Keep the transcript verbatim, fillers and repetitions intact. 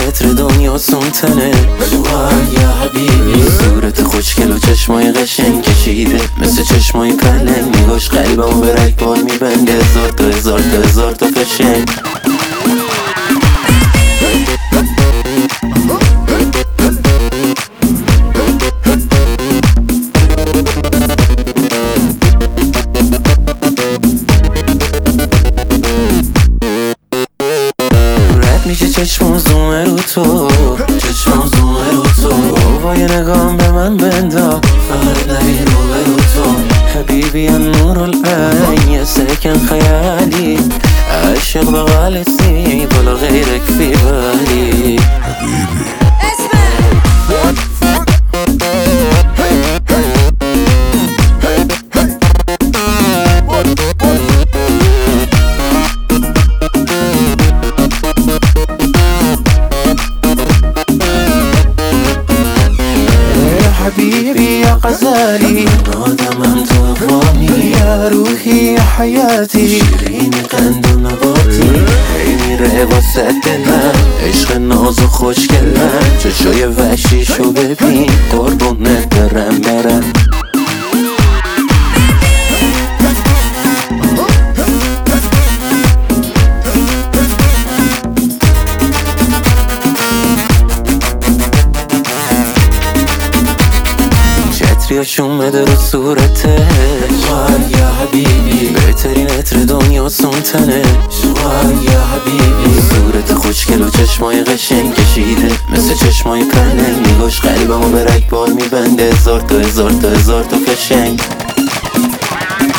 عطر دنیا سونتنه یا حبیبی. صورت خوشگل و چشمای قشنگ کشیده مثل چشمای پلنگ، نگاش قلبمو به رگبار میبنده، هزار تا هزار تا هزار تا فشنگ. میشه چشم زومه رو تو، چشم زومه رو تو، بابای نگام به من بندا، فقط نبین رو به رو تو. حبیبی نور العین یه سکن خیالی، عاشق بغالتي ولا غيرك في بالي حبيبي. حبيبي يا غزالي آدم أنت أفهمي، يا روحي يا حياتي، شيريني قند و نباتی، عینی ره واسه دلم، عشق ناز و خوشگلم، چشای وحشیشو ببین قربونت برم برم. عطریاشون بده رو صورتش یا حبیبی، بهترین عطر دنیا سونتنه یا حبیبی. صورت خوشگل و چشمای قشنگ کشیده مثل چشمای پلنگ، نگاش قلبمو به رگبار میبنده، هزار تا هزار تا هزار تا فشنگ.